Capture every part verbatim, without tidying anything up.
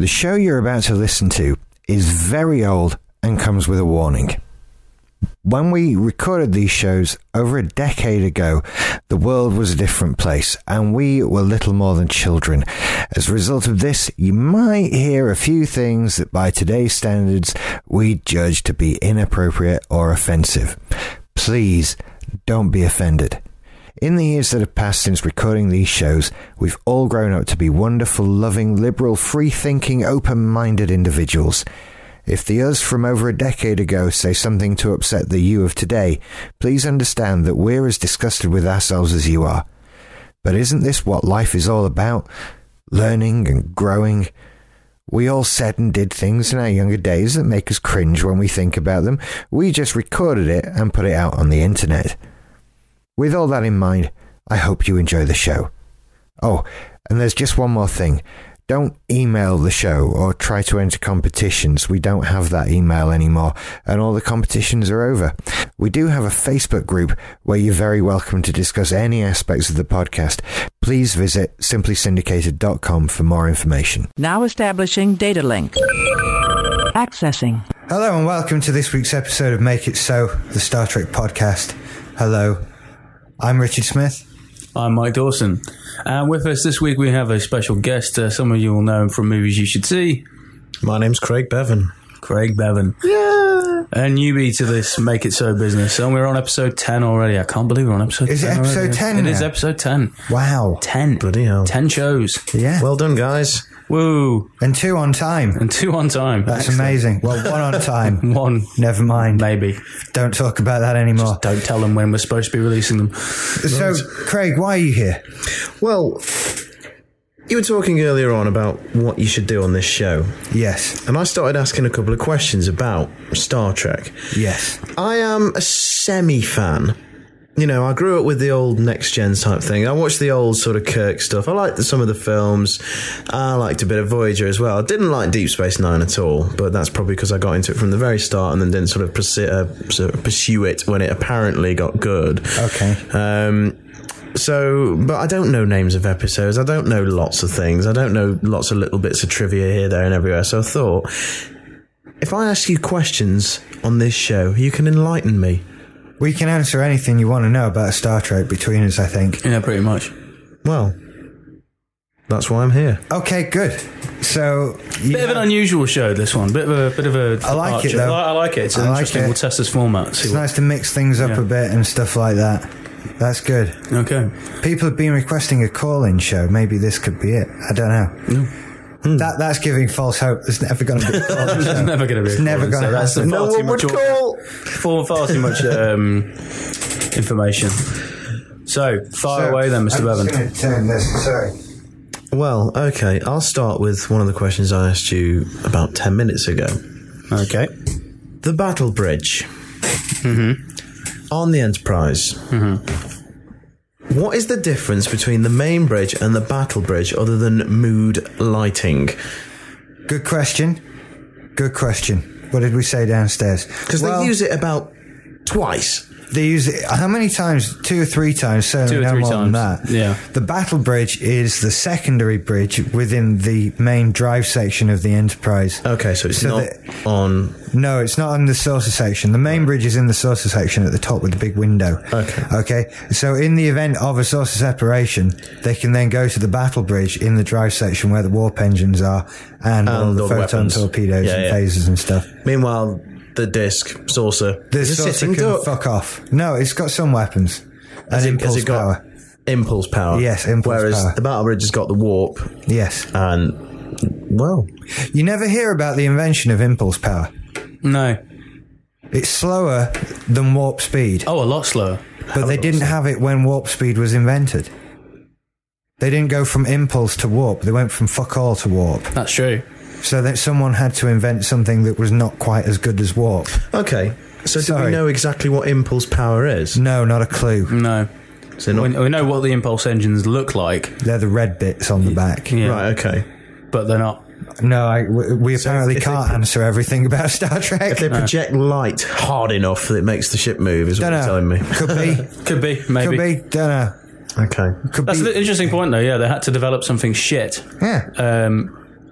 The show you're about to listen to is very old and comes with a warning. When we recorded these shows over a decade ago, the world was a different place and we were little more than children. As a result of this, you might hear a few things that by today's standards we judge to be inappropriate or offensive. Please don't be offended. In the years that have passed since recording these shows, we've all grown up to be wonderful, loving, liberal, free-thinking, open-minded individuals. If the us from over a decade ago say something to upset the you of today, please understand that we're as disgusted with ourselves as you are. But isn't this what life is all about? Learning and growing. We all said and did things in our younger days that make us cringe when we think about them. We just recorded it and put it out on the internet. With all that in mind, I hope you enjoy the show. Oh, and there's just one more thing. Don't email the show or try to enter competitions. We don't have that email anymore, and all the competitions are over. We do have a Facebook group where you're very welcome to discuss any aspects of the podcast. Please visit simply syndicated dot com for more information. Now establishing data link. Accessing. Hello and welcome to this week's episode of Make It So, the Star Trek podcast. Hello, I'm Richard Smith. I'm Mike Dawson. And with us this week we have a special guest. Uh, some of you will know him from Movies You Should See. My name's Craig Bevan. Craig Bevan. Yeah. A newbie to this Make It So business. And we're on episode ten already. I can't believe we're on episode is ten. Is it episode already. ten It now? is episode ten. Wow. ten. Bloody hell. ten shows. Yeah. Well done, guys. Woo. And two on time. And two on time. That's Excellent. amazing. Well, one on time. One. Never mind. Maybe. Don't talk about that anymore. Just don't tell them when we're supposed to be releasing them. So, right. Craig, why are you here? Well, you were talking earlier on about what you should do on this show. Yes. And I started asking a couple of questions about Star Trek. Yes. I am a semi-fan. You know, I grew up with the old Next Gen type thing. I watched the old sort of Kirk stuff. I liked the, some of the films. I liked a bit of Voyager as well. I didn't like Deep Space Nine at all, but that's probably because I got into it from the very start and then didn't sort of, pursue, uh, sort of pursue it when it apparently got good. Okay. Um, so, but I don't know names of episodes. I don't know lots of things. I don't know lots of little bits of trivia here, there, and everywhere. So I thought, if I ask you questions on this show, you can enlighten me. We can answer anything you want to know about Star Trek between us, I think. Yeah, pretty much. Well, that's why I'm here. Okay, good. So, bit know, of an unusual show, this one. Bit of a bit of a. I like it though. I, I like it. It's I an like interesting. it. We'll test this format. See it's what, nice to mix things up yeah. a bit and stuff like that. That's good. Okay. People have been requesting a call-in show. Maybe this could be it. I don't know. No. Hmm. That that's giving false hope. There's never going to be a call-in show. There's never going to be. It's a never going to That's happen. far No too one would much call. Far, far too much um, information. So, fire So, away then, Mister I'm Bevan. just going to turn this. Sorry. Well, okay. I'll start with one of the questions I asked you about ten minutes ago. Okay. The Battle Bridge. Mm-hmm. On the Enterprise. Mm-hmm. What is the difference between the main bridge and the Battle Bridge other than mood lighting? Good question. Good question. What did we say downstairs? Because well, they use it about twice. They use it how many times? Two or three times, certainly Two or no three more than times. that. Yeah. The Battle Bridge is the secondary bridge within the main drive section of the Enterprise. Okay, so it's So not the- on... No, it's not in the saucer section. The main bridge is in the saucer section at the top with the big window. Okay. Okay. So in the event of a saucer separation, they can then go to the Battle Bridge in the drive section where the warp engines are and, And all the all the photon weapons. torpedoes Yeah, and yeah. phasers and stuff. Meanwhile, the disc, saucer, The is a saucer sitting can duck. fuck off. No, it's got some weapons. Has And it, has impulse it got power. impulse power? Yes, impulse Whereas power. the Battle Bridge has got the warp Yes. and, well... You never hear about the invention of impulse power. No. It's slower than warp speed, Oh, a lot slower. but they didn't have it when warp speed was invented. They didn't go from impulse to warp. They went from fuck all to warp. That's true. So that someone had to invent something that was not quite as good as warp. Okay, so do Sorry. we know exactly what impulse power is? No, not a clue. No. So not, We, we know what the impulse engines look like. They're the red bits on the back. Yeah. Right, okay. But they're not. No, I, we, we So apparently if they can't put- answer everything about Star Trek. If they project light hard enough that it makes the ship move, is what Don't you're telling me. know. Could be. Could be, maybe. Could be. Don't know. Okay. Could That's be. an interesting point, though. Yeah, they had to develop something shit. Yeah. Um,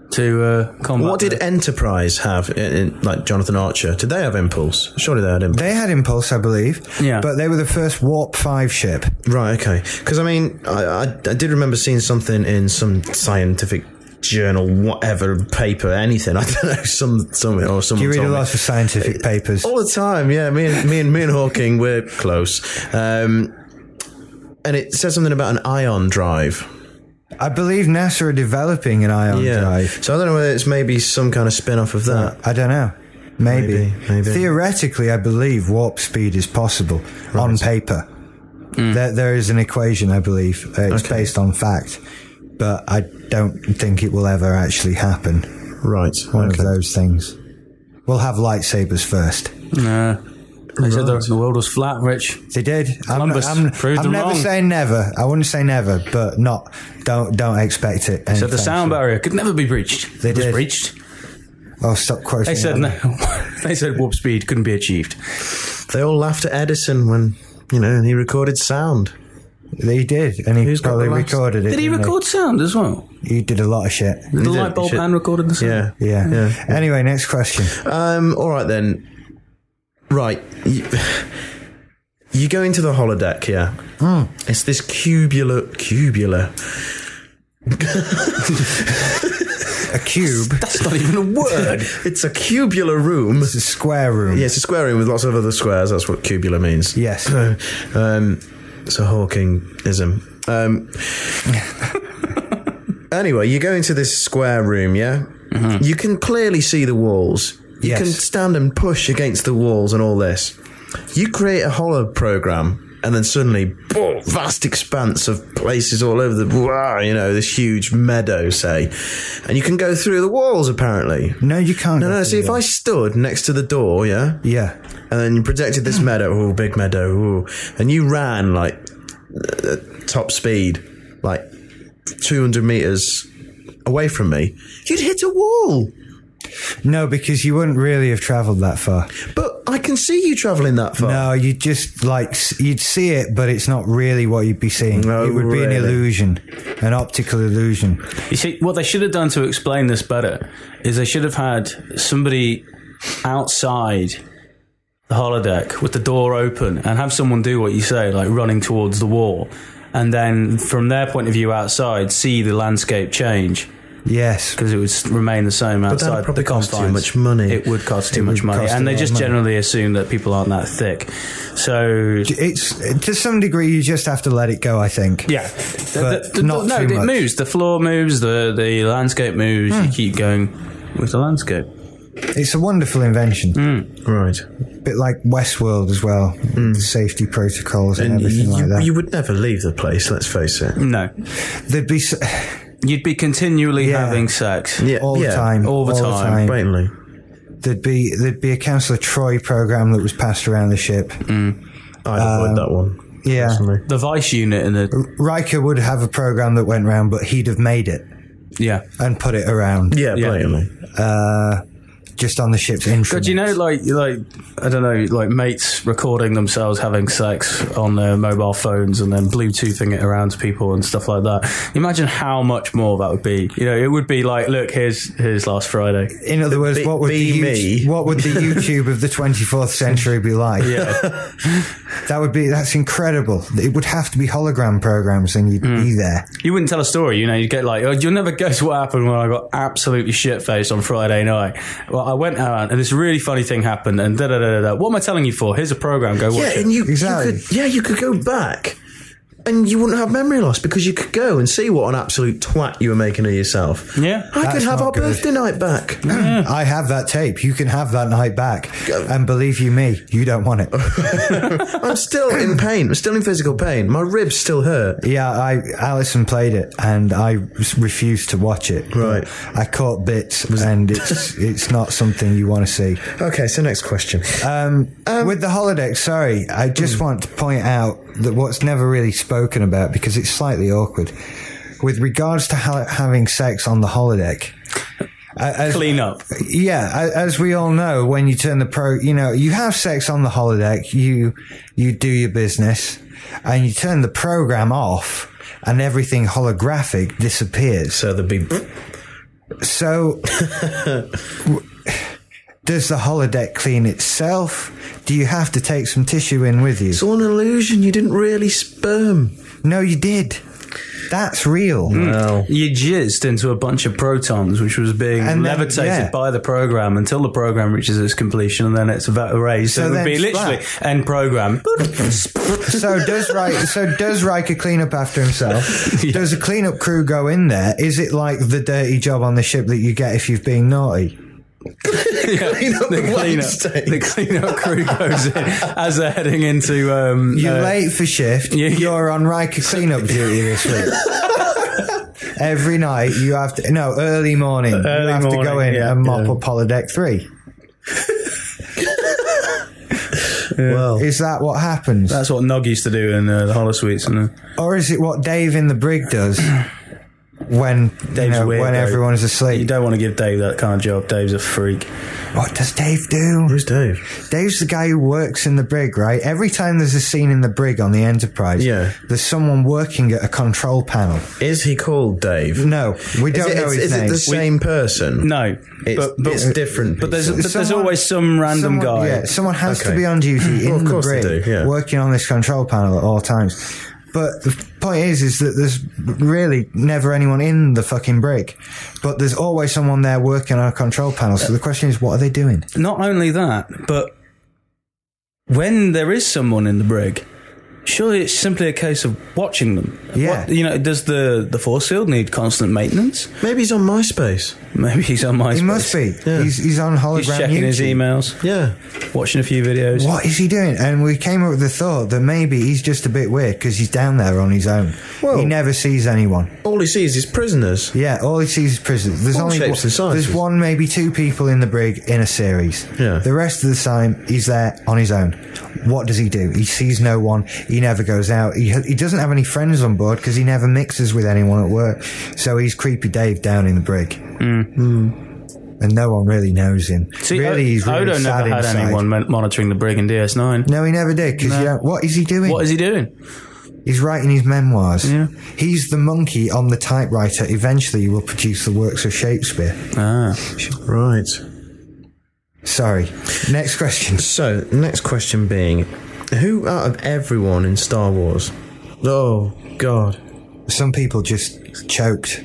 to uh, combat. What did the- Enterprise have, in, in, like Jonathan Archer? Did they have Impulse? Surely they had Impulse. They had Impulse, I believe. Yeah. But they were the first Warp five ship. Right, okay. Because, I mean, I, I, I did remember seeing something in some scientific journal, whatever, paper, anything. I don't know, some, some or someone Do you read a told me. lot of scientific papers? All the time, yeah. Me and me and me and Hawking, we're close. Um, and it says something about an ion drive. I believe NASA are developing an ion Yeah. drive. So I don't know whether it's maybe some kind of spin-off of that. I don't know. Maybe. Maybe, maybe. Theoretically, I believe warp speed is possible on paper. There, there is an equation, I believe. Uh, it's Okay. based on fact. But I don't think it will ever actually happen. Right. One okay. of those things. We'll have lightsabers first. Nah. They said the, the world was flat, Rich. They did. I'm, Columbus I'm, proved I'm them never wrong. saying never. I wouldn't say never, but not. Don't don't expect it. Said the anytime sound soon. barrier could never be breached. They It was did. breached. Oh, stop quoting. They said that. no. They said warp speed couldn't be achieved. They all laughed at Edison when, you know, he recorded sound. He did, and he Who's got probably the last- recorded it. Did he didn't record sound as well? He did a lot of shit. The did, light bulb he should- hand recorded the sound. Yeah. Yeah. Yeah. Anyway, next question. Um, all right then. Right. You, you go into the holodeck, yeah. Hmm. It's this cubular, cubular. A cube. That's not even a word. It's a cubular room. It's a square room. Yeah, it's a square room with lots of other squares. That's what cubular means. Yes. um, it's a Hawkingism. Um, anyway, you go into this square room, yeah? Mm-hmm. You can clearly see the walls. You Yes. can stand and push against the walls and all this. You create a holo program, and then suddenly, oh, vast expanse of places all over the, wow, you know, this huge meadow, say. And you can go through the walls, apparently. No, you can't. No, go no, through see, if them. I stood next to the door, yeah? Yeah. And then you protected this meadow, oh, big meadow, ooh, and you ran like uh, top speed, like two hundred meters away from me, you'd hit a wall. No, because you wouldn't really have travelled that far. But I can see you travelling that far. No, you'd just like s- you'd see it, but it's not really what you'd be seeing. No, it would be an really. illusion, an optical illusion. You see, what they should have done to explain this better is they should have had somebody outside the holodeck with the door open and have someone do what you say, like running towards the wall. And then from their point of view outside, see the landscape change. Yes. Because it would s- remain the same that'd outside probably the cost too confines. much money. It would cost too It much would money, cost and a they lot just of money. generally assume that people aren't that thick. So It's to some degree you just have to let it go. I think. yeah, But The- the- not no, too it much. moves. The floor moves. The the landscape moves. You keep going with the landscape. It's a wonderful invention. Right. A bit like Westworld as well. The safety protocols and, And everything you, like that. you would never leave the place, let's face it. No, There'd be s- you'd be continually Yeah. having sex. Yeah, all the yeah, time, all the time. blatantly. There'd be there'd be a Councillor Troy program that was passed around the ship. I'd avoid that one. Yeah. personally. The Vice unit in the Riker would have a program that went round, but he'd have made it yeah. and put it around. Yeah, Yeah. blatantly. Uh, just on the ship's intranet. God, you know, like, like I don't know, like mates recording themselves having sex on their mobile phones and then Bluetoothing it around to people and stuff like that. Imagine how much more that would be. You know, it would be like, look, here's here's last Friday. In other words, Be- what would be the me. YouTube, what would the YouTube of the twenty-fourth century be like? Yeah, That would be that's incredible. It would have to be hologram programs, and you'd be there. you wouldn't tell a story. You know, you'd get like, oh, you'll never guess what happened when I got absolutely shit faced on Friday night. Well, I went out and this really funny thing happened, and da da da da. What am I telling you for? Here's a program. Go watch Yeah, it. and you, Exactly. you could, yeah, you could go back, and you wouldn't have memory loss because you could go and see what an absolute twat you were making of yourself. Yeah. I That's could have not our good. birthday night back. I have that tape. You can have that night back. And believe you me, you don't want it. I'm still in pain. I'm still in physical pain. My ribs still hurt. Yeah, I Alison played it, and I s- refused to watch it. Right. I caught bits, and it's it's not something you want to see. Okay, so next question. Um, with the holodeck, sorry, I just want to point out that what's never really spoken about, because it's slightly awkward, with regards to ha- having sex on the holodeck. uh, As, Clean up. yeah, a- as we all know, when you turn the pro, you know, you have sex on the holodeck, you you do your business, and you turn the program off, and everything holographic disappears. So there'd be So, w- does the holodeck clean itself? Do you have to take some tissue in with you? It's all an illusion. You didn't really sperm. No, you did. That's real. Well, You jizzed into a bunch of protons, which was being And then- levitated yeah. by the program until the program reaches its completion, and then it's about erased. So, So it would then be literally end program. So does Riker, so does Riker clean up after himself? Does a cleanup crew go in there? Is it like the dirty job on the ship that you get if you've been naughty? clean up the the cleanup, white stain. the cleanup crew goes in as they're heading into. Um, You're uh, late for shift. yeah, yeah. You're on Riker cleanup duty this week. Every night you have to. No, early morning. Early you have to go morning, in yeah, and mop yeah. up holodeck three. Well, Is that what happens, That's what Nog used to do in uh, the holosuites. And, uh, or is it what Dave in the brig does when you Dave's know, weird, when though. everyone's You asleep? don't want to give Dave that kind of job. Dave's a freak. What does Dave do? who's Dave? Dave's the guy who works in the brig, right? Every time there's a scene in the brig on the Enterprise, Yeah. there's someone working at a control panel. Is he called Dave? No, we don't is it, know is, his is name. it the same person? No, It's, but, but, it's different. but there's people. but there's Someone- always some random someone, guy. Yeah, someone has Okay. to be on duty in Well, of the course they brig, do, yeah. working on this control panel at all times. But the point is, is that there's really never anyone in the fucking brig, but there's always someone there working on a control panel. So the question is, what are they doing? Not only that, but when there is someone in the brig, surely it's simply a case of watching them. Yeah. What, you know, does the, the force field need constant maintenance? Maybe he's on MySpace. Maybe he's on MySpace. He must be. Yeah. He's, he's on hologram He's checking YouTube. his emails, Yeah. watching a few videos. What is he doing? And we came up with the thought that maybe he's just a bit weird because he's down there on his own. Well- he never sees anyone. All he sees is prisoners. Yeah, all he sees is prisoners. There's All only shapes and sizes. there's one, maybe two people in the brig in a series. Yeah. The rest of the time, he's there on his own. What does he do? He sees no one. He never goes out. He he doesn't have any friends on board because he never mixes with anyone at work. So he's creepy Dave down in the brig. Mm. And no one really knows him. See, really, he's really Odo sad never had inside. anyone mon- monitoring the brig in D S nine. No, he never did. Because No. you know, what is he doing? What is he doing? He's writing his memoirs. Yeah. He's the monkey on the typewriter. Eventually, he will produce the works of Shakespeare. Ah, Right. Sorry. Next question. So, next question being, who out of everyone in Star Wars? Oh, God. Some people just choked.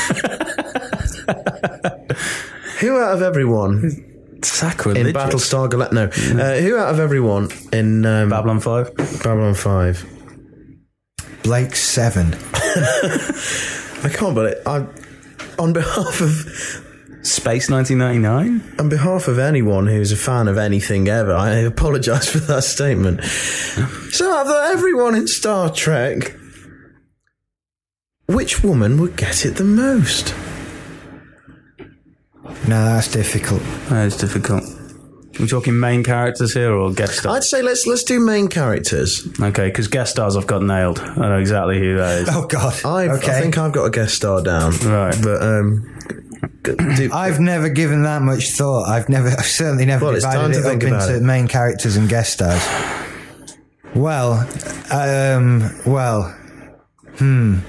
Who out of everyone sacrilege. in Battlestar Galactica? No. Uh, who out of everyone in um, Babylon five. Babylon five? Blake Seven. I can't believe it. I, on behalf of Space nineteen ninety-nine. on behalf of anyone who's a fan of anything ever, I apologise for that statement. So, out of everyone in Star Trek, which woman would get it the most? No, that's difficult. That is difficult. We're talking main characters here or guest stars? I'd say let's let's do main characters. Okay, because guest stars I've got nailed. I know exactly who that is. Oh God. I've, okay. I think I've got a guest star down. Right. But um, do, I've never given that much thought. I've never, I've certainly never Well, it's time divided to it think up about into it. main characters and guest stars. Well, um, well, hmm.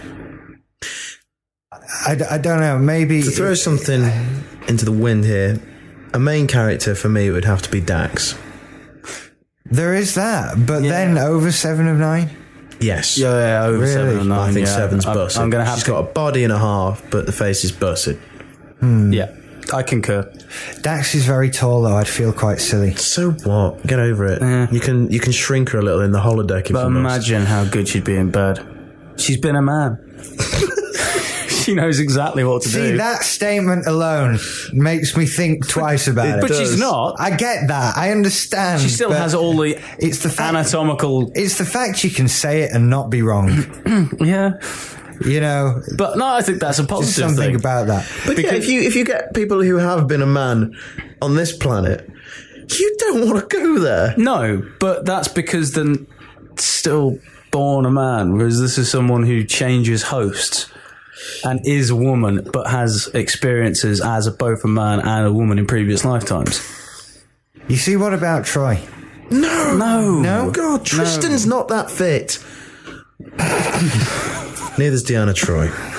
I, d- I don't know. Maybe to throw something into the wind here, a main character for me would have to be Dax. there is that, but then over Seven of Nine. Yes. Yeah, yeah, over Really? seven or nine. I think yeah. seven's I'm, busted. I'm going to have She's to. got a body and a half, but the face is busted. Yeah, I concur. Dax is very tall, though. I'd feel quite silly. So what? Get over it. Yeah. You can you can shrink her a little in the holodeck if But you must. imagine how good she'd be in bed. She's been a man. She knows exactly what to See, do. that statement alone makes me think twice about it. but she's not. I get that. I understand. She still but has all the It's the fact. anatomical. It's the fact you can say it and not be wrong. Yeah, You know, but no, I think that's a there's positive something thing. about that. But yeah, if you if you get people who have been a man on this planet, you don't want to go there. No, but that's because they're still born a man, whereas this is someone who changes hosts and is a woman, but has experiences as a, both a man and a woman in previous lifetimes. You see, what about Troy? No, No. No? God, Tristan's not that fit. Neither's Deanna Troy.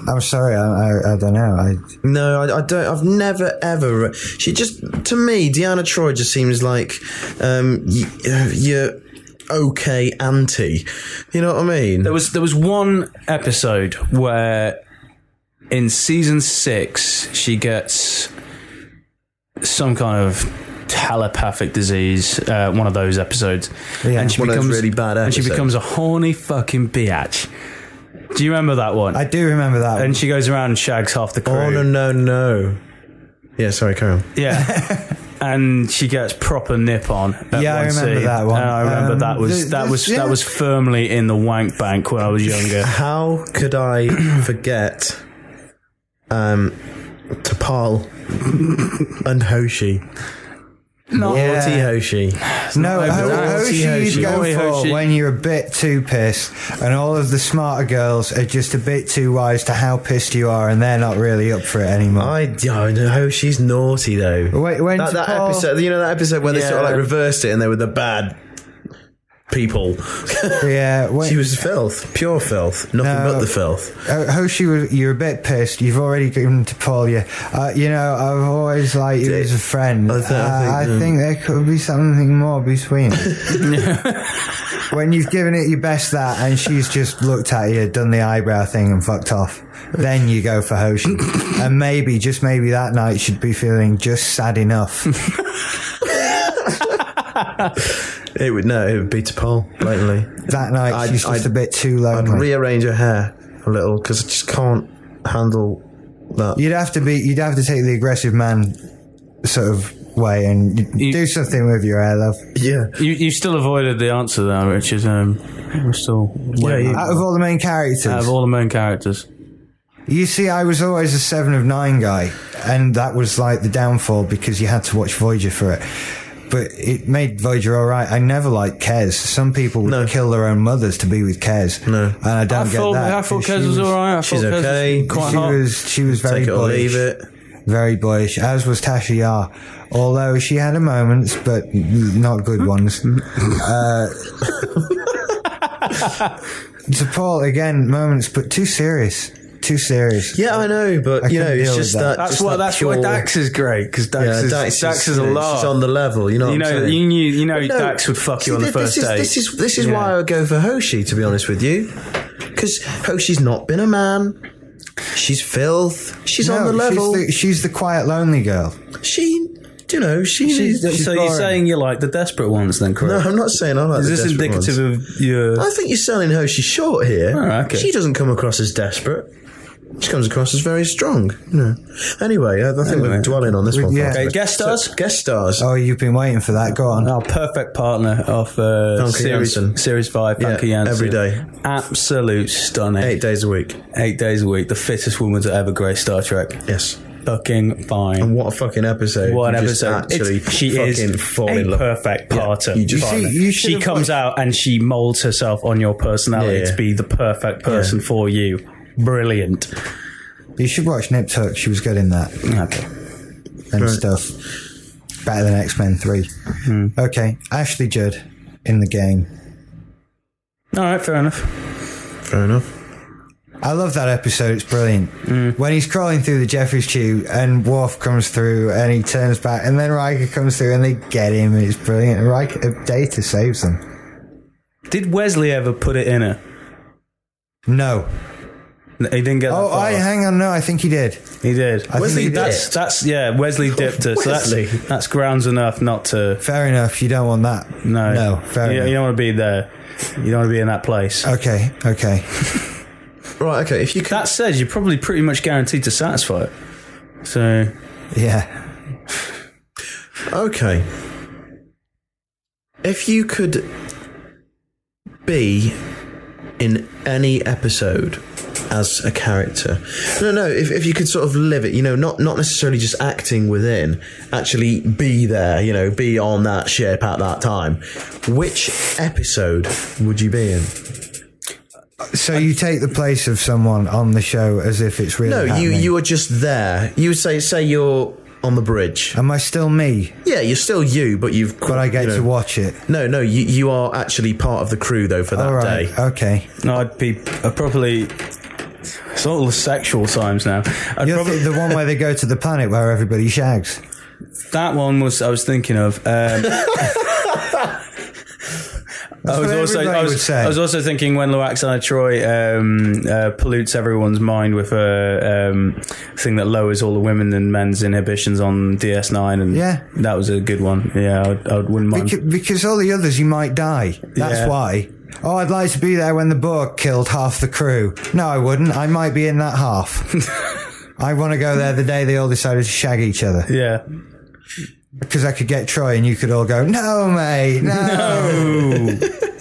I'm sorry, I, I, I don't know. I No, I, I don't. I've never ever. She just, to me, Deanna Troi just seems like um, y- you're okay auntie. You know what I mean? There was there was one episode where in season six she gets some kind of telepathic disease, uh, one of those episodes, Yeah, and she one of those becomes really bad and she episodes. becomes a horny fucking biatch. Do you remember that one? I do remember that. and one. she goes around and shags half the crew. Oh, no, no, no. Yeah, sorry, carry on. Yeah. And she gets proper nip on. At Yeah, I one remember scene. that one. And I remember Um, that was th- that was this- yeah. that was firmly in the wank bank when I was younger. How could I forget um, T'Pol and Hoshi? No, Yeah. Naughty Hoshi. No, Naughty Ho- Hoshi. Hoshi you'd go Naughty for Hoshi. when you're a bit too pissed, and all of the smarter girls are just a bit too wise to how pissed you are, and they're not really up for it anymore. I, I know Hoshi's naughty though. Wait, when that, that T'Pol- episode, you know that episode where they sort of Yeah. like reversed it and they were the bad people. yeah, when, She was filth, pure filth, nothing No. but the filth. Uh, Hoshi, was, you're a bit pissed. You've already given to Paul. You, uh, you know, I've always liked you as a friend. I Uh, th- I I think, think yeah. there could be something more between. When you've given it your best, that, and she's just looked at you, done the eyebrow thing, and fucked off. Then you go for Hoshi, and maybe, just maybe, that night should be feeling just sad enough. It would no, it would be T'Pol blatantly. That night, I'd- she's just I'd- a bit too I'd lonely. rearrange her hair a little because I just can't handle that. You'd have to be. You'd have to take the aggressive man sort of way and You- do something with your hair, love. Yeah, You you still avoided the answer there, Richard. Um, we're still waiting. you- Out of all the main characters, Out of all the main characters. you see, I was always a seven of nine guy, and that was like the downfall because you had to watch Voyager for it. But it made Voyager all right. I never liked Kez. Some people would No. kill their own mothers to be with Kez. No. And I don't I get thought that. I thought She Kez was, all right. I She's thought Kez okay. was quite She hot. was, she was very take it or boyish. leave it. Very boyish, as was Tasha Yar. Although she had her moments, but not good ones. uh, to Paul, again, moments, but too serious. Too serious. Yeah, I know, but I you know, couldn't it's deal just with that. that. That's just why. that That's pure, why Dax is great because Dax, Yeah, is Dax, Dax is, is a you know, laugh. she's on the level. You know, You what I'm know, saying? you knew, you know, But no, Dax would fuck you see, on the this first is, date. This is this is Yeah. why I would go for Hoshi. To be honest with you, because Hoshi's not been a man. She's filth. She's No, on the level. She's the, she's the quiet, lonely girl. she, you know, she. She's- she's so you're boring. saying you like the desperate ones, then, no, correct? I'm not saying I like Is the this desperate indicative ones. of your? I think you're selling Hoshi short here. Oh, okay. She doesn't come across as desperate. She comes across as very strong. You know. Anyway, I, I think Anyway. we're dwelling on this one. Yeah. far Okay, much. guest stars. So, guest stars. Oh, you've been waiting for that. Go on. Our perfect partner of uh, Funky series Jansen. series five, Yeah, Funky Jansen. every day. Absolute stunning. Eight days a week. Eight days a week, the fittest woman to ever grace Star Trek. Yes. Fucking fine. And what a fucking episode. What an You just episode! Actually, It's- she fucking is fall a in love. perfect Yeah, partner. you just- partner. You see, you should she have comes out and she molds herself on your personality Yeah, yeah. to be the perfect person for you. Brilliant. You should watch Nip Tuck. She was good in that Okay. and Right. stuff. Better than X-Men three. Hmm. Okay, Ashley Judd in the game. All right, fair enough. Fair enough. I love that episode. It's brilliant. Mm. When he's crawling through the Jeffries tube and Worf comes through and he turns back and then Riker comes through and they get him. It's brilliant. And Riker, Data saves them. Did Wesley ever put it in her? No. He didn't get that Oh, far. I hang on. No, I think he did. He did. I Wesley, think he that's did. that's yeah. Wesley dipped her, so Wesley. that's that's grounds enough not to. Fair enough. You don't want that. No, No, fair you, enough. you don't want to be there. You don't want to be in that place. Okay, okay. Right, okay. If you could. That said, you're probably pretty much guaranteed to satisfy it. So Yeah. Okay. If you could be in any episode as a character. No, no, if, if you could sort of live it, you know, not, not necessarily just acting within, actually be there, you know, be on that ship at that time. Which episode would you be in? So you take the place of someone on the show as if it's really No, you, happening. you are just there. You would say, say you're on the bridge. Am I still me? Yeah, you're still you, but you've... But I get you know, to watch it. No, no, you, you are actually part of the crew, though, for that All right. day. Okay. no, I'd be uh, probably It's all the sexual times now. I'd You're probably, th- the one where they go to the planet where everybody shags. that one was I was thinking of. Um, I was what also everybody I would was, say. I was also thinking when Loaxana Troy um, uh, pollutes everyone's mind with a um, thing that lowers all the women and men's inhibitions on D S nine, and Yeah. that was a good one. Yeah, I, would, I wouldn't mind. Because, because all the others, you might die. That's Yeah. why. Oh, I'd like to be there when the Borg killed half the crew. No, I wouldn't. I might be in that half. I want to go there the day they all decided to shag each other. Yeah. Because I could get Troy and you could all go, no, mate, no. No.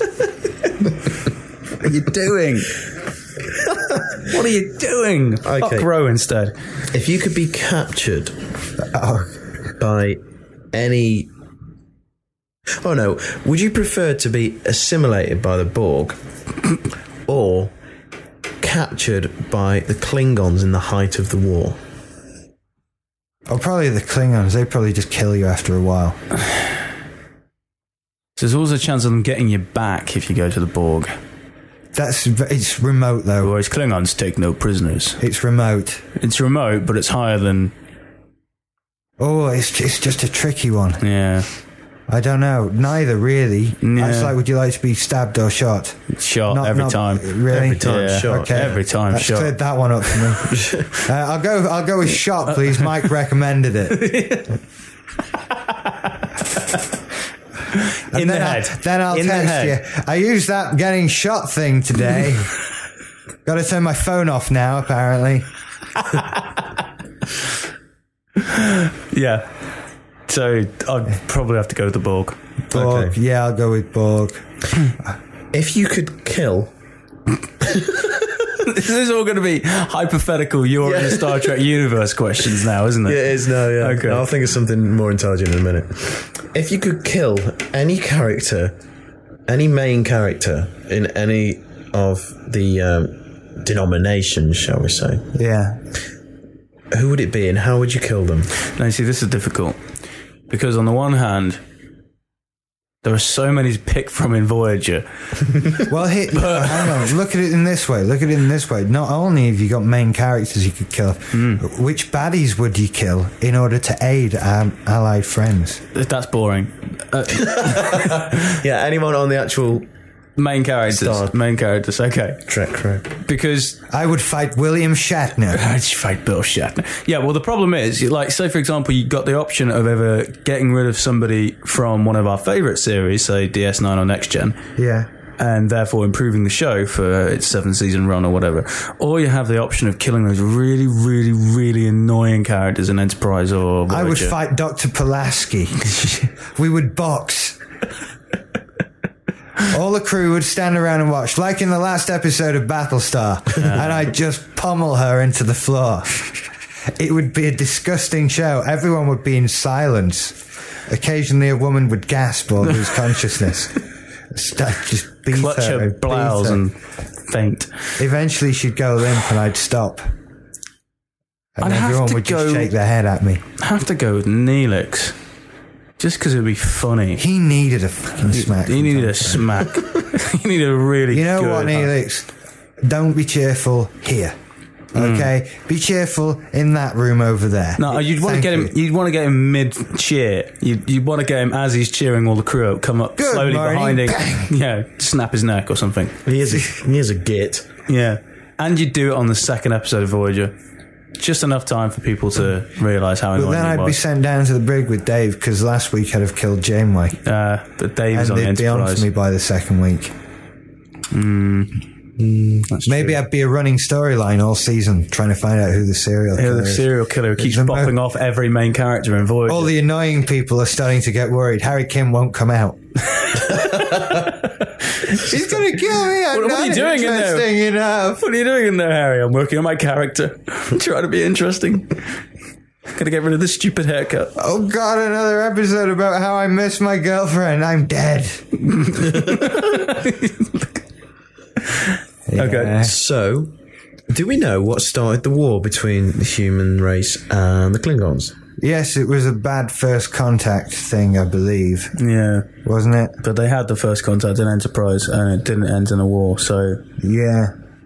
What are you doing? What are you doing? Okay. Fuck Ro instead. If you could be captured Oh, by any... Oh no, would you prefer to be assimilated by the Borg or captured by the Klingons in the height of the war? oh, probably the Klingons. They probably just kill you after a while. There's always a chance of them getting you back if you go to the Borg. That's it's remote though. Whereas Klingons take no prisoners. It's remote. It's remote, but it's higher than... Oh, it's it's just a tricky one. Yeah. I don't know. Neither really. Yeah. It's like, would you like to be stabbed or shot? Shot Not- every not- time. Really? Every time Yeah. shot. Okay. Every time That's shot. cleared that one up for me. uh, I'll go. I'll go with shot, please. Mike recommended it. In then the I'll, head. Then I'll In the text head. you. I used that getting shot thing today. Got to turn my phone off now. Apparently. Yeah. So I'd probably have to go to the Borg. Borg. Okay. Yeah, I'll go with Borg. If you could kill... This is all going to be hypothetical. You're in the Star Trek universe questions now, isn't it? Yeah, it is now, yeah. Okay. I'll think of something more intelligent in a minute. If you could kill any character, any main character in any of the um, denominations, shall we say, Yeah. who would it be and how would you kill them? Now, you see, this is difficult because on the one hand, there are so many to pick from in Voyager. Well, hit, no, hang on. Look at it in this way. Look at it in this way. Not only have you got main characters you could kill, Mm. which baddies would you kill in order to aid our allied friends? That's boring. Uh, Yeah, anyone on the actual main characters. Star. Main characters. Okay. Trek crew. Because I would fight William Shatner. I'd fight Bill Shatner. Yeah, well, the problem is, like, say, for example, you got the option of either getting rid of somebody from one of our favourite series, say D S nine or Next Gen, Yeah. and therefore improving the show for its seven season run or whatever, or you have the option of killing those really, really, really annoying characters in Enterprise or Voyager. I would fight Doctor Pulaski. We would box. All the crew would stand around and watch, like in the last episode of Battlestar, and I'd just pummel her into the floor. It would be a disgusting show. Everyone would be in silence. Occasionally a woman would gasp or lose consciousness. St- Just beat clutch her, her beat blouse her. and faint. Eventually she'd go limp and I'd stop. And I'd have everyone to would just go- shake their head at me. I have to go with Neelix. Just because it would be funny. He needed a fucking smack. He from needed time a to time. smack. He needed a really You know good what, Neelix? Don't be cheerful here. Okay? Be cheerful in that room over there. No, you'd want to Thank get him. you. You'd want to get him mid cheer. You'd, you'd want to get him as he's cheering all the crew up. Come up Good slowly morning. behind him. Bang. Yeah, snap his neck or something. He is a, he is a git. Yeah, and you'd do it on the second episode of Voyager. Just enough time for people to realise how But annoying then he I'd be was. sent down to the brig with Dave because last week I'd have killed Janeway. Uh, but Dave's And on the they'd be on Enterprise. to me by the second week. That's Maybe true. I'd be a running storyline all season trying to find out who the serial Yeah, killer the is. serial killer who keeps The mo- bopping off every main character in Voyager. All the annoying people are starting to get worried. Harry Kim won't come out. He's going to kill me. I'm What- what are you not doing in there? interesting enough. What are you doing in there, Harry? I'm working on my character. I'm trying to be interesting. Gotta get rid of this stupid haircut. Oh God, another episode about how I miss my girlfriend. I'm dead. Okay. Yeah. So, do we know what started the war between the human race and the Klingons? Yes, it was a bad first contact thing, I believe. Yeah. Wasn't it? But they had the first contact in Enterprise and it didn't end in a war, so Yeah.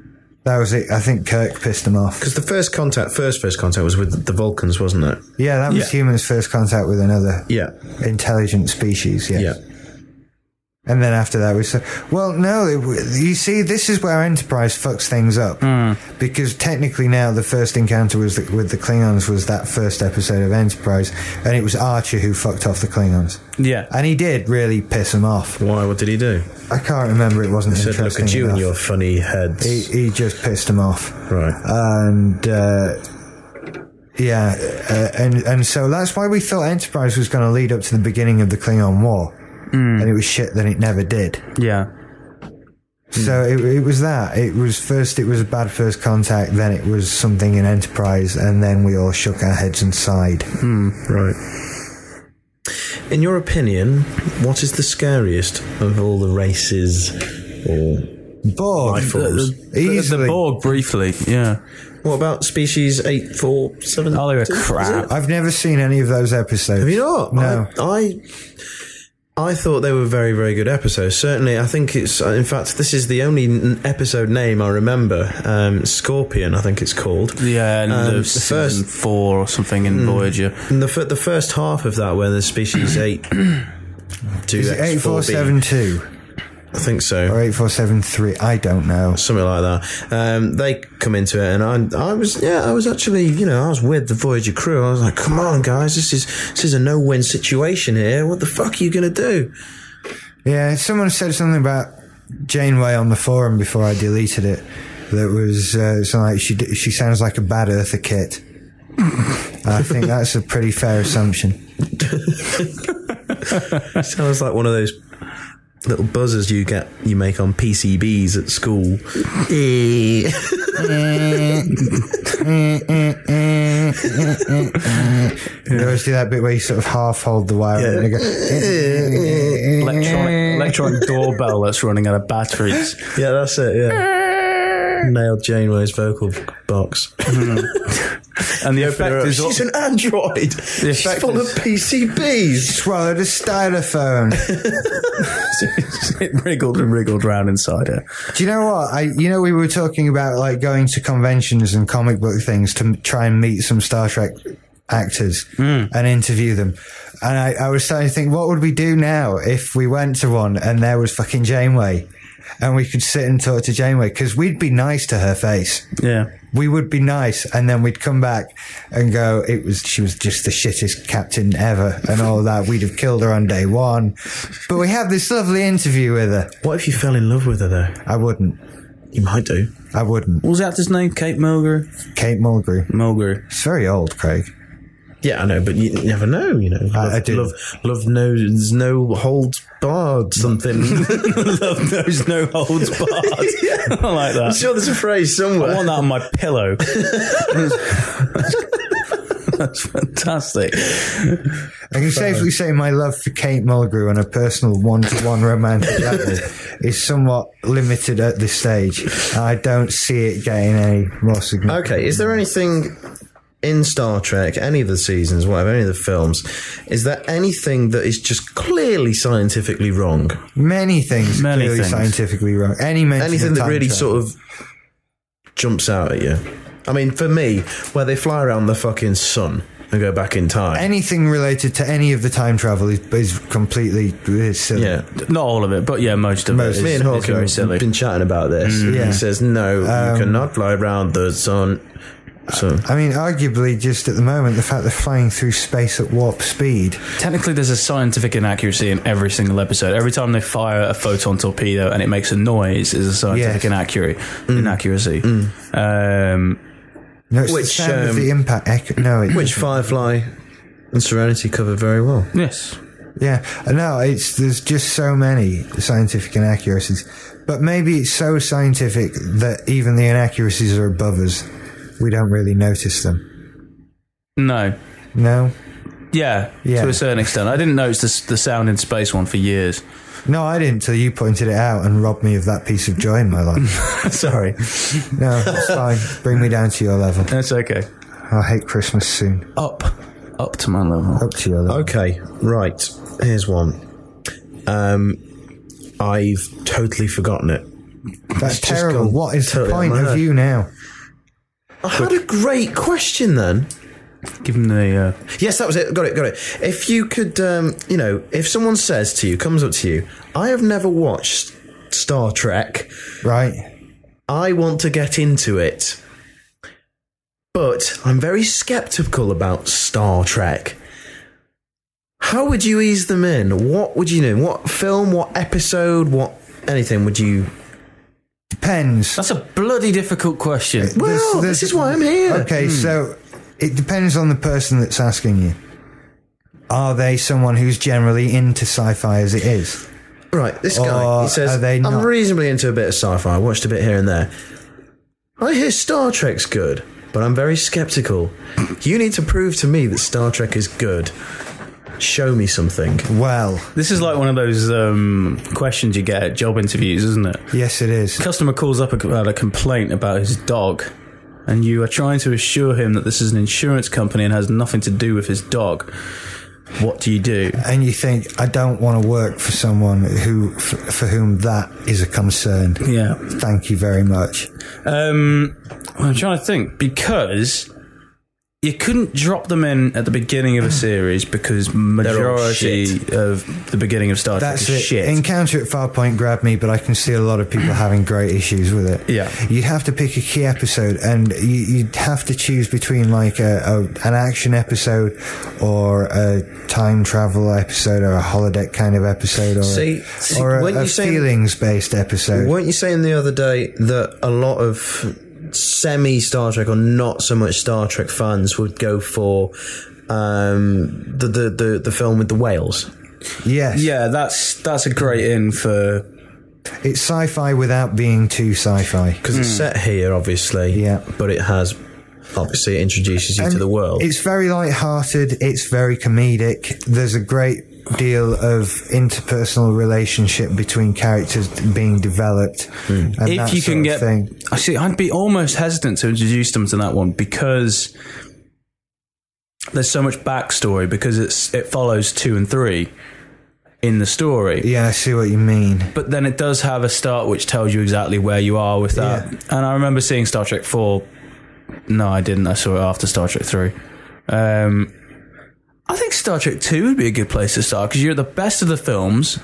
That was it. I think Kirk pissed him off. Because the first contact, first first contact was with the Vulcans, wasn't it? Yeah, that was Yeah. humans' first contact with another Yeah. intelligent species. Yes. Yeah. And then after that, we said, well, no, it, you see, this is where Enterprise fucks things up. Mm. Because technically now the first encounter was the, with the Klingons was that first episode of Enterprise, and it was Archer who fucked off the Klingons. Yeah. And he did really piss them off. Why? What did he do? I can't remember, it wasn't He said, interesting look at you enough. and your funny heads. He, he just pissed them off. Right. And, uh, yeah, uh, and, and so that's why we thought Enterprise was going to lead up to the beginning of the Klingon War. Mm. And it was shit that it never did. Yeah. So it, it was that. It was first, it was a bad first contact, then it was something in Enterprise, and then we all shook our heads and sighed. Hmm. Right. In your opinion, what is the scariest of all the races or Borg. life forms? The, the, Easily. the Borg, briefly, yeah. What about species eight four seven? Oh, they were two? crap. I've never seen any of those episodes. Have you not? No. I, I I thought they were very, very good episodes. Certainly, I think it's. In fact, this is the only n- episode name I remember. Um, Scorpion, I think it's called. Yeah, and Um, the the season first- four or something in Voyager. And the f- the first half of that, where the species eight two Is it eight X four four B, seven two I think so. or eight four seven three? I don't know. Something like that. Um, they come into it, and I, I was, yeah, I was actually, you know, I was with the Voyager crew. I was like, "Come on, guys, this is this is a no-win situation here. What the fuck are you gonna do?" Yeah, someone said something about Janeway on the forum before I deleted it. That was uh, something like she d- she sounds like a bad Eartha Kitt. I think that's a pretty fair assumption. Sounds like one of those little buzzers you get you make on P C Bs at school. You always do that bit where you sort of half hold the wire and you go, Electronic, electronic doorbell that's running out of batteries. Yeah, that's it. Yeah, nailed Janeway's vocal box. And the effect is She's an android. She's effect full is- of P C Bs. swallowed a styrofoam. it wriggled and wriggled round inside her. Do you know what? I, you know, we were talking about like going to conventions and comic book things to m- try and meet some Star Trek actors Mm. and interview them. And I, I was starting to think, what would we do now if we went to one and there was fucking Janeway and we could sit and talk to Janeway? Because we'd be nice to her face. Yeah. We would be nice, and then we'd come back and go, it was, she was just the shittest captain ever and all that. We'd have killed her on day one. But we have this lovely interview with her. What if you fell in love with her though? I wouldn't. You might do. I wouldn't. What was the actor's name? Kate Mulgrew? Kate Mulgrew. Mulgrew. It's very old, Craig. Yeah, I know, but you never know. You know, love, I do. Love, love knows no holds barred. Something. Love knows no holds barred. I like I'm that. sure there's a phrase somewhere. I want that on my pillow. That's fantastic. I can safely say my love for Kate Mulgrew on a personal one-to-one romantic level is somewhat limited at this stage. I don't see it getting any more significant. Okay, is there anything in Star Trek, any of the seasons, whatever, any of the films, is there anything that is just clearly scientifically wrong? Many things Many clearly things. scientifically wrong. Any mention Anything of that time really travel. sort of jumps out at you? I mean, for me, where they fly around the fucking sun and go back in time. Anything related to any of the time travel is, is completely is silly. yeah. Not all of it, but yeah, most of Most. it. Is, Me and is Hawker very have silly. been chatting about this. Yeah. He says, no, Um, you cannot fly around the sun. So, I mean, arguably, just at the moment, the fact they're flying through space at warp speed. Technically, there's a scientific inaccuracy in every single episode. Every time they fire a photon torpedo and it makes a noise, is a scientific Yes. inaccuracy. Inaccuracy. Um, No, it's Which, the sound of um, the impact. Echo, no, it, which Firefly and Serenity cover very well. yes. yeah, no, it's there's just so many scientific inaccuracies. But maybe it's so scientific that even the inaccuracies are above us. We don't really notice them. No. No, Yeah, Yeah. to a certain extent. I didn't notice the, the sound in space one for years. no, I didn't until you pointed it out and robbed me of that piece of joy in my life. Sorry. No, it's fine. Bring me down to your level. That's okay. I'll hate Christmas soon. Up. Up to my level. Up to your level. Okay, right. Here's one. Um, I've totally forgotten it. That's just terrible. gone What is totally the point on my of head. you now? I had a great question then. Give him the. Uh, Yes, that was it. Got it, got it. If you could, um, you know, if someone says to you, comes up to you, I have never watched Star Trek. Right. I want to get into it. But I'm very skeptical about Star Trek. How would you ease them in? What would you do? What film, what episode, what anything would you... Depends. that's a bloody difficult question. Well, There's- this there's- is why I'm here. Okay, so it depends on the person that's asking you. Are they someone who's generally into sci-fi as it is? Right, this guy, Or he says, are they I'm not? reasonably into a bit of sci-fi. I watched a bit here and there. I hear Star Trek's good, but I'm very skeptical. You need to prove to me that Star Trek is good. Show me something. Well, This is like one of those um, questions you get at job interviews, isn't it? yes, it is. Customer calls up about a complaint about his dog, and you are trying to assure him that this is an insurance company and has nothing to do with his dog. What do you do? And you think, I don't want to work for someone who, for, for whom that is a concern. Yeah. Thank you very much. Um, I'm trying to think, because you couldn't drop them in at the beginning of a series because majority shit. of the beginning of Star Trek That's is it. shit. Encounter at Farpoint grabbed me, but I can see a lot of people having great issues with it. Yeah. You'd have to pick a key episode, and you, you'd have to choose between like a, a an action episode or a time travel episode or a holodeck kind of episode or See, a, see, or a, weren't a you saying- feelings-based episode. Weren't you saying the other day that a lot of semi-Star Trek or not so much Star Trek fans would go for um, the, the, the, the film with the whales? Yes. yeah, that's that's a great in for. It's sci-fi without being too sci-fi. Because it's set here, obviously, Yeah. but it has, obviously, it introduces you And to the world. It's very light-hearted. It's very comedic. There's a great deal of interpersonal relationship between characters being developed. And If that you sort can of get, thing. I see. I'd be almost hesitant to introduce them to that one because there's so much backstory. Because it's it follows two and three in the story. Yeah, I see what you mean. But then it does have a start which tells you exactly where you are with that. Yeah. And I remember seeing Star Trek four. No, I didn't. I saw it after Star Trek three. Um, I think Star Trek two would be a good place to start because you're at the best of the films.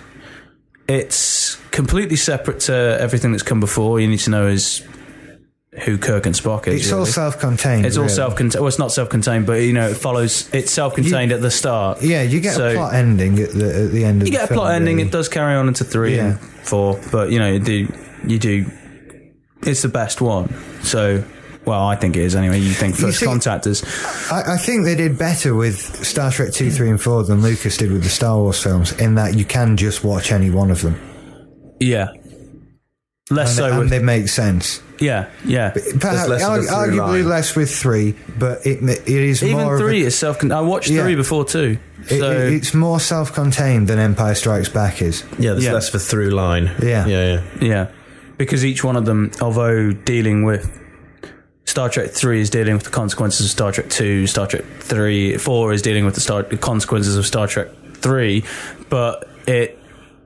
It's completely separate to everything that's come before. You need to know is who Kirk and Spock is. It's really. all self-contained. It's all really. self-contained. Well, it's not self-contained, but you know, it follows. It's self-contained You- at the start. Yeah, you get So- a plot ending at the at the end of You the get a film, plot ending. really. It does carry on into three Yeah. and four, but you know, you do, you do. It's the best one. So, well, I think it is anyway. You think First see- Contact is? I, I think they did better with Star Trek two, three, and four than Lucas did with the Star Wars films. In that you can just watch any one of them, Yeah. Less and, so and with they make sense. yeah, yeah. Perhaps, less of a argu- through arguably line. less with three, but it it is Even more three Of is self. I watched Yeah. three before too. a, it, So it- it's more self-contained than Empire Strikes Back is. yeah, there's yeah. less of a through line. Yeah. Yeah, yeah. yeah, because each one of them, although dealing with Star Trek three is dealing with the consequences of Star Trek two, Star Trek three, four is dealing with the, Star, the consequences of Star Trek three, but it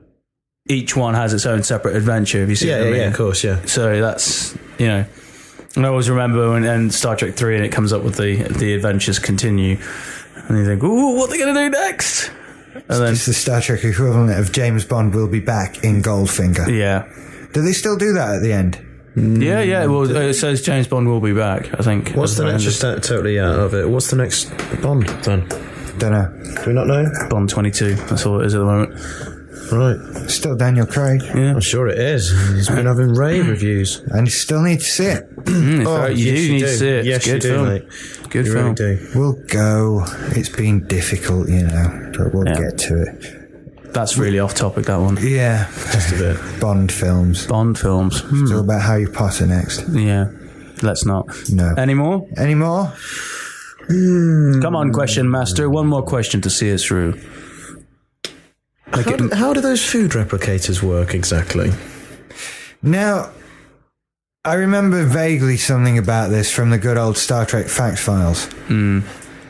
each one has its own separate adventure. If you see Yeah, what I yeah, mean. yeah, of course, yeah. So that's, you know, and I always remember when in Star Trek three and it comes up with the the adventures continue, and you think, ooh, what are they going to do next? And then, It's the Star Trek equivalent of James Bond will be back in Goldfinger. yeah, Do they still do that at the end? yeah, yeah. Well, it says James Bond will be back. I think. What's the next? Just uh, totally out of it. What's the next Bond then? Don't know. Do we not know? Bond twenty-two. That's all it is at the moment. Right. Still Daniel Craig, Yeah. I'm sure it is. He's been having rave reviews. and you still need to see it. Mm, it's Oh, very- you yes, do you need do. to see it. Yes, It's good you do, film. mate. Good You film. really do. We'll go. It's been difficult, you know, but we'll Yeah. get to it. That's really off topic. That one. Yeah, Just a bit. Bond films. Bond films. Hmm. Still about Harry Potter next. Yeah. Let's not. No. Any more? Any more? Come on, question master. One more question to see us through. Like How it- do, how do those food replicators work exactly? Now, I remember vaguely something about this from the good old Star Trek fact files. Mm.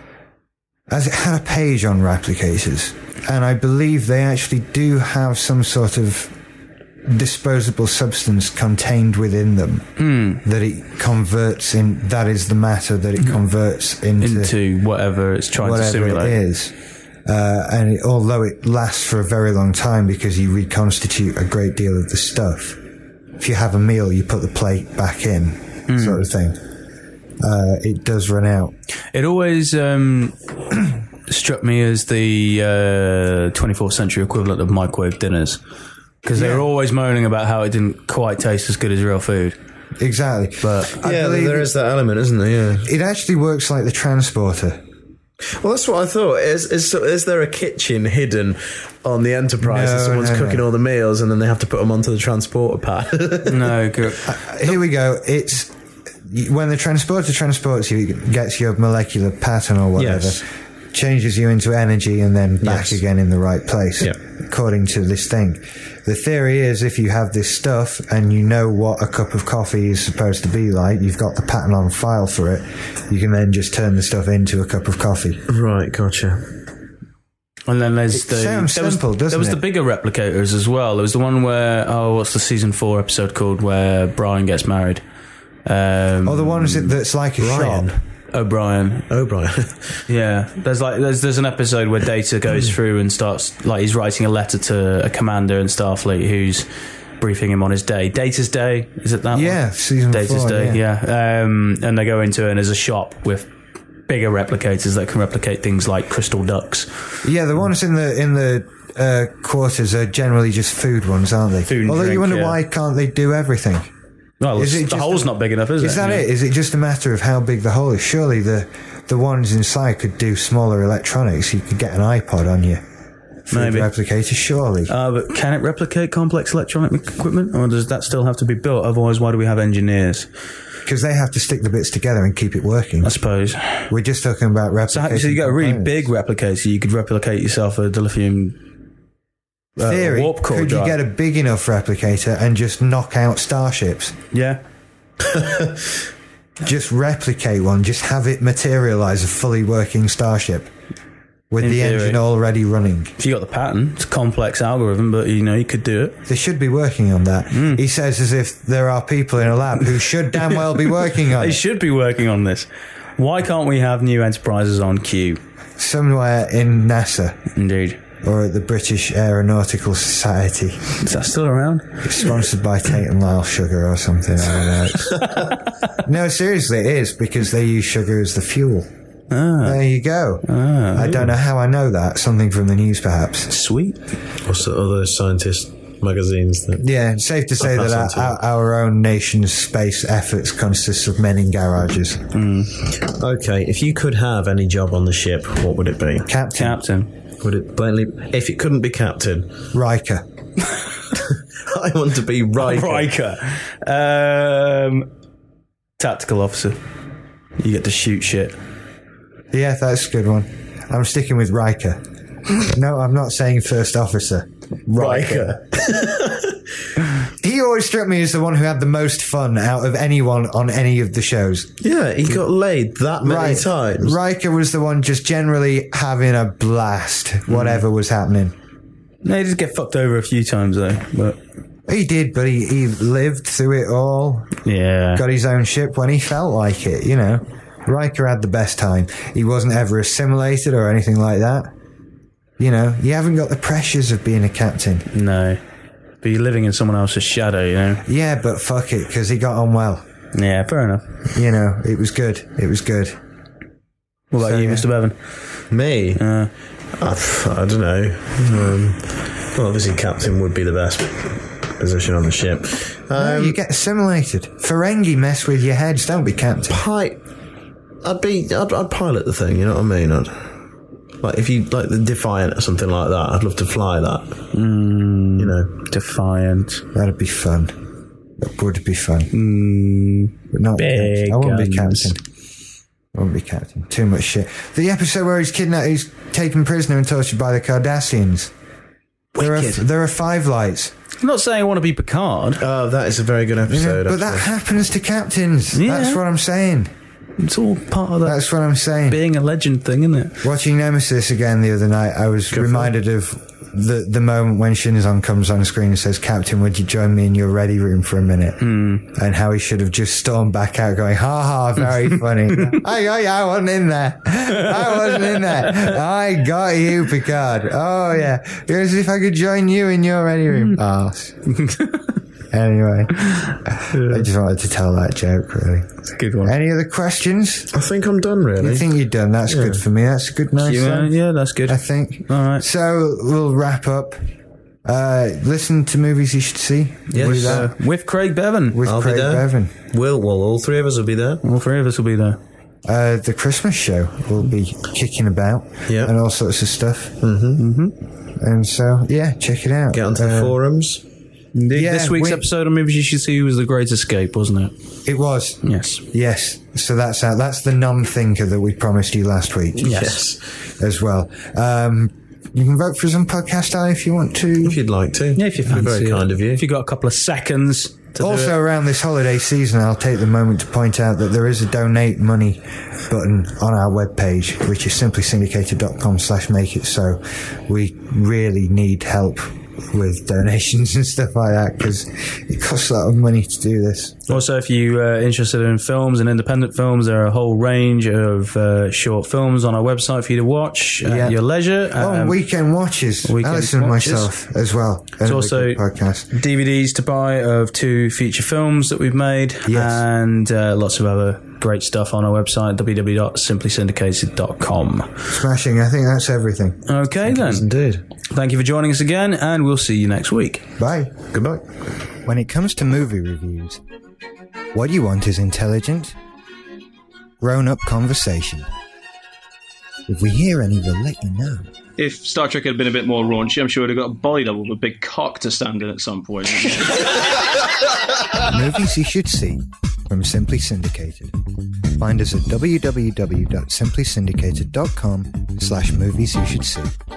As it had a page on replicators, and I believe they actually do have some sort of disposable substance contained within them Mm. that it converts in. That is the matter that it converts into, Into whatever it's trying to whatever simulate. it is. Uh, and it, although it lasts for a very long time because you reconstitute a great deal of the stuff, if you have a meal, you put the plate back in, Mm. sort of thing. Uh, it does run out. It always um, struck me as the uh, twenty-fourth century equivalent of microwave dinners, because they Yeah. were always moaning about how it didn't quite taste as good as real food. Exactly. But I yeah, believe there is that element, isn't there? Yeah. it actually works like the transporter. Well, that's what I thought. Is, is is there a kitchen hidden on the Enterprise No, and someone's no, cooking no. all the meals and then they have to put them onto the transporter pad? no, good. Here we go. It's when the transporter transports you, it gets your molecular pattern or whatever, Yes. changes you into energy and then back Yes. again in the right place, Yeah. according to this thing. The theory is if you have this stuff and you know what a cup of coffee is supposed to be like, you've got the pattern on file for it, you can then just turn the stuff into a cup of coffee. Right, gotcha. And then there's It the sounds there was, simple, doesn't there was it? the bigger replicators as well. There was the one where oh, what's the season four episode called where Brian gets married? Um, Or the ones that, that's like a Ryan. shop. O'Brien. O'Brien. Yeah, there's like there's there's an episode where Data goes through and starts like he's writing a letter to a commander in Starfleet who's briefing him on his day. Data's day, is it that Yeah, one? season Data's four, day, yeah. yeah. Um, and they go into it and there's a shop with bigger replicators that can replicate things like crystal ducks. Yeah, the ones in the in the uh, quarters are generally just food ones, aren't they? Food and Although drink, you wonder yeah. why can't they do everything? Well, Is it the just hole's a- not big enough, is, Is it? that Yeah. it? Is it just a matter of how big the hole is? Surely the the ones inside could do smaller electronics. You could get an iPod on your food Maybe. replicator, surely. Uh, but can it replicate complex electronic equipment, or does that still have to be built? Otherwise, why do we have engineers? Because they have to stick the bits together and keep it working. I suppose. We're just talking about So, replicating. how- so you got a really components. big replicator. You could replicate yourself a dilithium uh, Theory, warp core could you drive. get a big enough replicator and just knock out starships? Yeah. Just replicate one. Just have it materialize a fully working starship with In the theory. engine already running. If you got the pattern, it's a complex algorithm, but you know you could do it. They should be working on that. Hmm. He says as if there are people in a lab who should damn well be working on They it. should be working on this. Why can't we have new enterprises on queue? Somewhere in NASA Indeed. or at the British Aeronautical Society. Is that still around? It's sponsored by Tate and Lyle Sugar or something. I don't know. It's- no, seriously, it is because they use sugar as the fuel. Ah, There you go. ah, I don't know how I know that. Something from the news, perhaps. sweet. What's the other scientist magazines that... Yeah, it's safe to say I'll that pass on our, to our, our own nation's space efforts consist of men in garages. Okay, if you could have any job on the ship, what would it be? Captain Captain. Would it blatantly... If it couldn't be captain, Riker. I want to be Riker. Riker. Um, tactical officer. You get to shoot shit. Yeah, that's a good one. I'm sticking with Riker. No, I'm not saying first officer. Riker. He always struck me as the one who had the most fun out of anyone on any of the shows. Yeah, he got laid that many Right. times. Riker was the one just generally having a blast, whatever was happening. No, he did get fucked over a few times though. But He did, but he, he lived through it all. yeah, Got his own ship when he felt like it, you know. Riker had the best time. He wasn't ever assimilated or anything like that. You know, you haven't got the pressures of being a captain. no. But you're living in someone else's shadow, you know. Yeah, but fuck it, because he got on well. Yeah, fair enough. You know, it was good. It was good. What about So, you, yeah. Mister Bevan? Me? Uh, I, I don't know. Um, well, obviously, captain would be the best position on the ship. No, Um, you get assimilated. Ferengi mess with your heads. Don't be captain. pi- I'd be. I'd, I'd pilot the thing. You know what I mean? I'd, like if you like the Defiant or something like that. I'd love to fly that. mm, You know. Defiant. That'd be fun. That would be fun. Mm, But not Big captain. I won't be guns. captain. I won't be captain. Too much shit. The episode where he's kidnapped, he's taken prisoner and tortured by the Cardassians. There are, Wicked. there are five lights. I'm not saying I want to be Picard. Oh, that is a very good You know, episode. but that actually. happens to captains. Yeah. That's what I'm saying. It's all part of that That's what I'm saying. being a legend thing, isn't it? Watching Nemesis again the other night, I was reminded of the the moment when Shinzon comes on screen and says, "Captain, would you join me in your ready room for a minute?" Mm. And how he should have just stormed back out going, "Ha ha, very funny." I got you, I wasn't in there. I wasn't in there. I got you, Picard. Oh yeah. It was if I could join you in your ready room. Oh. Anyway, I just wanted to tell that joke, really. It's a good one. Any other questions? I think I'm done, really. You think you're done? That's Yeah. good for me. That's a good, nice You, uh, one, yeah, that's good. I think. All right. So we'll wrap up. Uh, listen to movies you should see. Yes. With, Uh, with Craig Bevan. with I'll be Craig there. Bevan. Will, well, all three of us will be there. All three of us will be there. Uh, the Christmas show will be kicking about. Yeah. And all sorts of stuff. Mm-hmm. Mm-hmm. And so, yeah, check it out. Get onto the Uh, forums. Indeed. Yeah, this week's we- episode of Movies You Should See was The Great Escape, wasn't it? It was. Yes. Yes. So that's out. That's the non-thinker that we promised you last week. Yes. As well. Um, you can vote for us on Podcast Alley if you want to. If you'd like to. Yeah, if you It'd be fancy very it. kind of you. If you got a couple of seconds to do Also, it. around this holiday season, I'll take the moment to point out that there is a donate money button on our webpage, which is simply syndicated dot com slash make it so. We really need help with donations and stuff like that because it costs a lot of money to do this. Also, if you're uh, interested in films and independent films, there are a whole range of uh, short films on our website for you to watch at Yeah. your leisure. Oh, and Um, weekend watches. Weekend Alison and watches. myself as well. There's also podcast. D V Ds to buy of two feature films that we've made, Yes. and uh, lots of other great stuff on our website, w w w dot simply syndicated dot com. Smashing. I think that's everything. Okay, then. Indeed. Thank you for joining us again, and we'll see you next week. Bye. Goodbye. When it comes to movie reviews, what you want is intelligent, grown-up conversation. If we hear any, we'll let you know. If Star Trek had been a bit more raunchy, I'm sure it would have got a body double with a big cock to stand in at some point. Movies you should see from Simply Syndicated. Find us at w w w dot simply syndicated dot com slash movies you should see.